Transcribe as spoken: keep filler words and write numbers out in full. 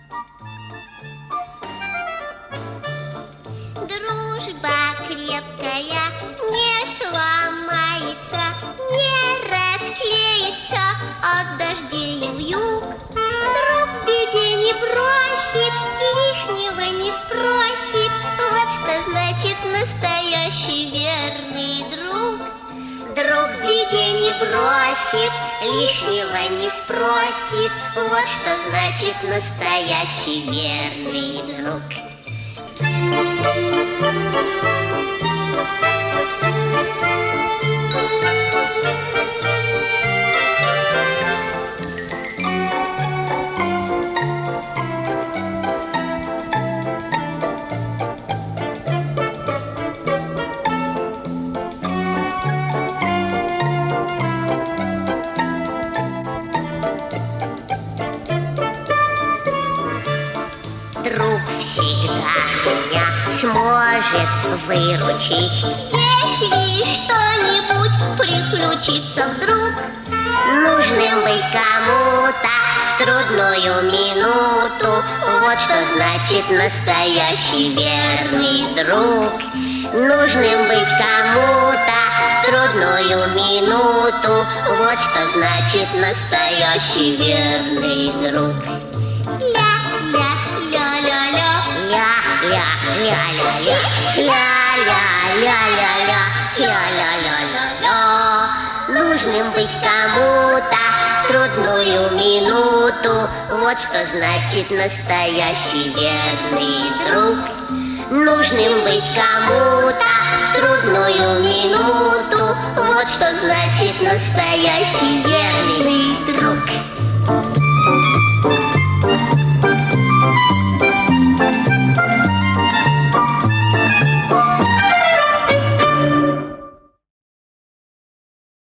Дружба крепкая не сломается, не расклеится от дождей и вьюг. Друг в беде не бросит, лишнего не спросит. Вот что значит настоящий верный друг. Друг в беде не бросит, лишнего не спросит. Вот что значит настоящий верный друг. Друг всегда меня сможет выручить, если что-нибудь приключится вдруг. Нужным быть кому-то в трудную минуту, вот что значит настоящий верный друг. Нужным быть кому-то в трудную минуту, вот что значит настоящий верный друг. Ля-ля-ля-ля-ля-ля-ля-ля, ля-ля-ля-ля-ля, ля-ля-ля-ля-ля. Нужным быть кому-то в трудную минуту, вот что значит настоящий верный друг. Нужным быть кому-то в трудную минуту, вот что значит настоящий верный друг.